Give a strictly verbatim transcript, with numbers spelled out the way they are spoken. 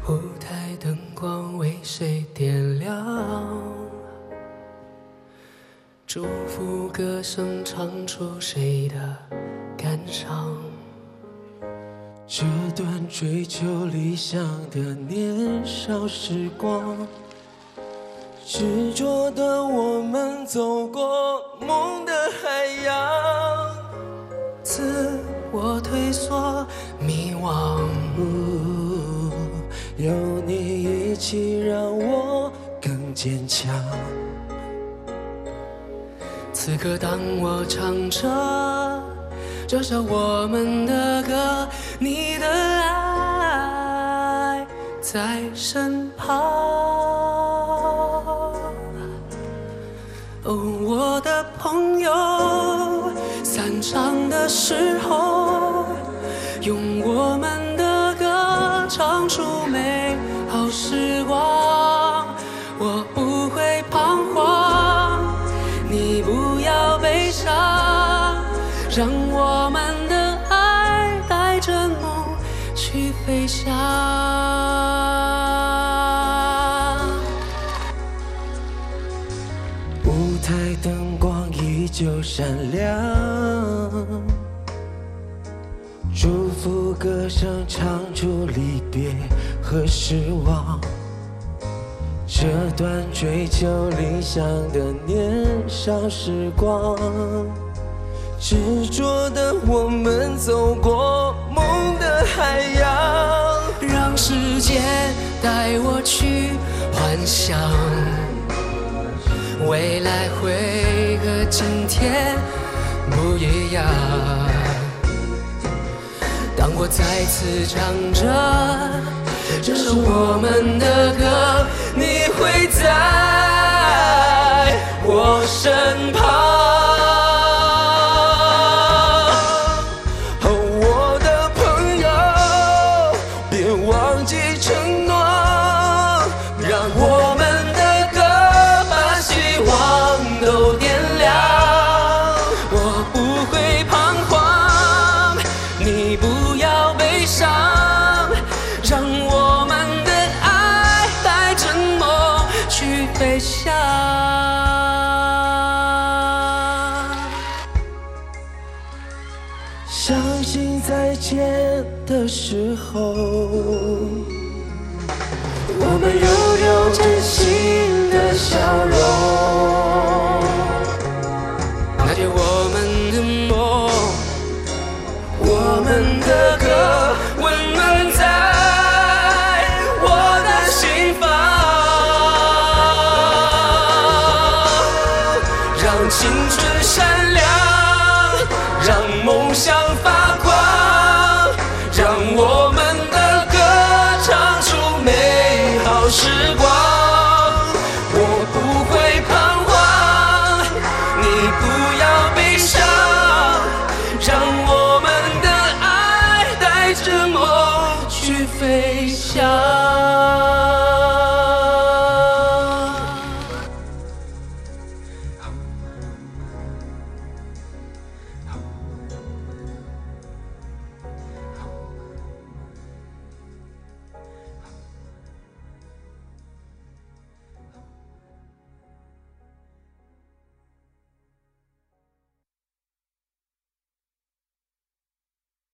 舞台灯光为谁点亮？祝福歌声唱出谁的感伤？ 这段追求理想的年少时光，执着的我们走过梦的海洋， 自我退缩迷惘， 有你一起让我更坚强。 此刻当我唱着这首我们的歌，你的爱在身旁。哦，我的朋友，散场的时候，用我们的歌唱出美好时光。我不会彷徨，你不要悲伤，让我们的爱带着梦去飞翔。 舞台灯光依旧闪亮，祝福歌声唱出离别和失望。这段追求理想的年少时光，执着的我们走过梦的海洋， 让时间带我去幻想，未来会和今天不一样。当我再次唱着这首我们的歌，你会在我身旁。飞翔， 相信再见的时候，我们拥有真心的笑容。 那些我们的梦，我们的歌，温暖在我的心房。让青春闪亮，让梦想发光，让我们的歌唱出美好时光。我不会彷徨，你不要悲伤，让我们的爱带着梦去飞翔。